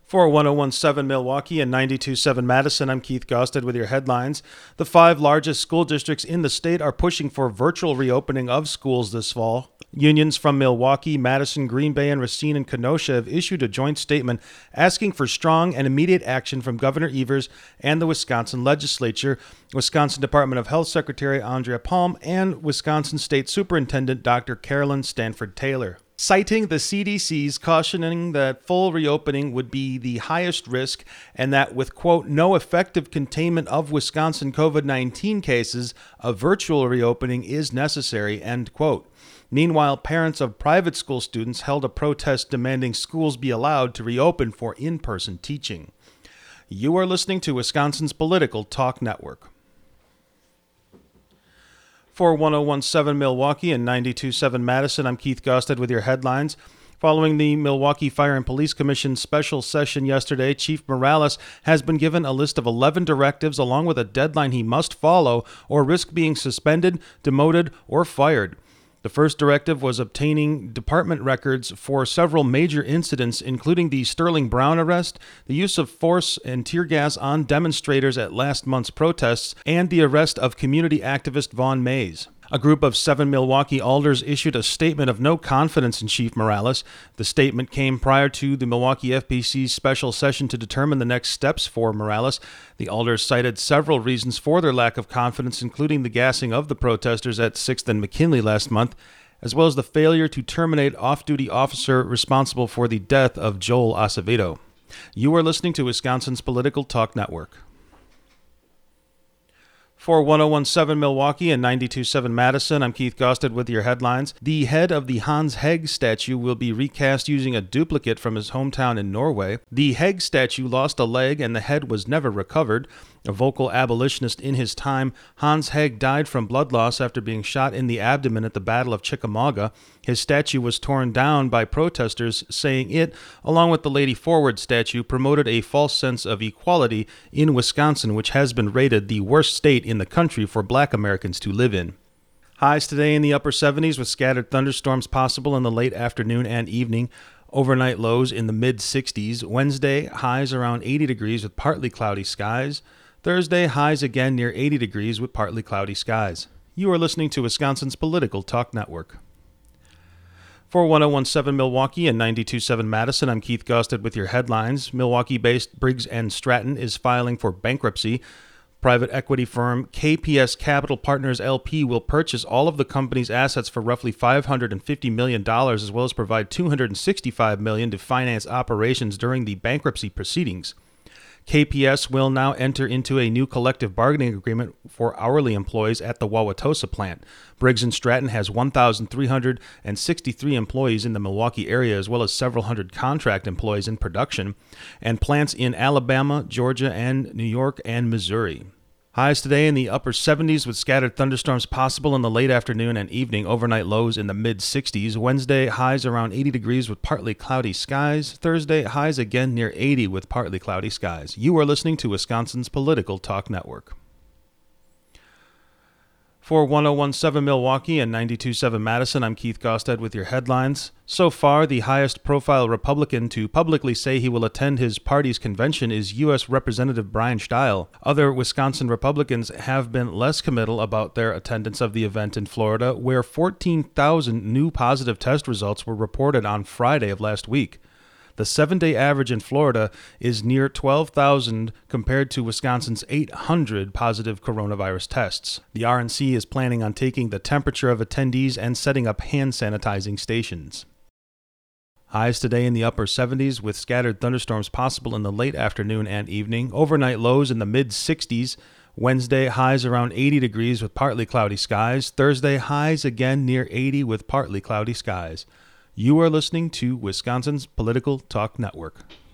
For 1017 Milwaukee and 927 Madison, I'm Keith Gosted with your headlines. The 5 largest school districts in the state are pushing for virtual reopening of schools this fall. Unions from Milwaukee, Madison, Green Bay, and Racine and Kenosha have issued a joint statement asking for strong and immediate action from Governor Evers and the Wisconsin legislature, Wisconsin Department of Health Secretary Andrea Palm, and Wisconsin State Superintendent Dr. Carolyn Stanford Taylor. Citing the CDC's cautioning that full reopening would be the highest risk and that with, quote, no effective containment of Wisconsin COVID-19 cases, a virtual reopening is necessary, end quote. Meanwhile, parents of private school students held a protest demanding schools be allowed to reopen for in-person teaching. You are listening to Wisconsin's Political Talk Network. For 1017 Milwaukee and 927 Madison, I'm Keith Gosted with your headlines. Following the Milwaukee Fire and Police Commission special session yesterday, Chief Morales has been given a list of 11 directives along with a deadline he must follow or risk being suspended, demoted, or fired. The first directive was obtaining department records for several major incidents, including the Sterling Brown arrest, the use of force and tear gas on demonstrators at last month's protests, and the arrest of community activist Vaughn Mays. A group of 7 Milwaukee alders issued a statement of no confidence in Chief Morales. The statement came prior to the Milwaukee FPC's special session to determine the next steps for Morales. The alders cited several reasons for their lack of confidence, including the gassing of the protesters at 6th and McKinley last month, as well as the failure to terminate off-duty officer responsible for the death of Joel Acevedo. You are listening to Wisconsin's Political Talk Network. For 1017 Milwaukee and 927 Madison, I'm Keith Gosted with your headlines. The head of the Hans Heg statue will be recast using a duplicate from his hometown in Norway. The Heg statue lost a leg and the head was never recovered. A vocal abolitionist in his time, Hans Heg died from blood loss after being shot in the abdomen at the Battle of Chickamauga. His statue was torn down by protesters, saying it, along with the Lady Forward statue, promoted a false sense of equality in Wisconsin, which has been rated the worst state in the country for Black Americans to live in. Highs today in the upper 70s with scattered thunderstorms possible in the late afternoon and evening. Overnight lows in the mid-60s. Wednesday, highs around 80 degrees with partly cloudy skies. Thursday, highs again near 80 degrees with partly cloudy skies. You are listening to Wisconsin's Political Talk Network. For 1017 Milwaukee and 927 Madison, I'm Keith Gosted with your headlines. Milwaukee-based Briggs & Stratton is filing for bankruptcy. Private equity firm KPS Capital Partners LP will purchase all of the company's assets for roughly $550 million, as well as provide $265 million to finance operations during the bankruptcy proceedings. KPS will now enter into a new collective bargaining agreement for hourly employees at the Wauwatosa plant. Briggs & Stratton has 1,363 employees in the Milwaukee area, as well as several hundred contract employees in production, and plants in Alabama, Georgia, and New York and Missouri. Highs today in the upper 70s with scattered thunderstorms possible in the late afternoon and evening. Overnight lows in the mid-60s. Wednesday, highs around 80 degrees with partly cloudy skies. Thursday, highs again near 80 with partly cloudy skies. You are listening to Wisconsin's Political Talk Network. For 1017 Milwaukee and 927 Madison, I'm Keith Gosted with your headlines. So far, the highest-profile Republican to publicly say he will attend his party's convention is U.S. Representative Brian Steil. Other Wisconsin Republicans have been less committal about their attendance of the event in Florida, where 14,000 new positive test results were reported on Friday of last week. The 7-day average in Florida is near 12,000 compared to Wisconsin's 800 positive coronavirus tests. The RNC is planning on taking the temperature of attendees and setting up hand sanitizing stations. Highs today in the upper 70s with scattered thunderstorms possible in the late afternoon and evening. Overnight lows in the mid-60s. Wednesday, highs around 80 degrees with partly cloudy skies. Thursday, highs again near 80 with partly cloudy skies. You are listening to Wisconsin's Political Talk Network.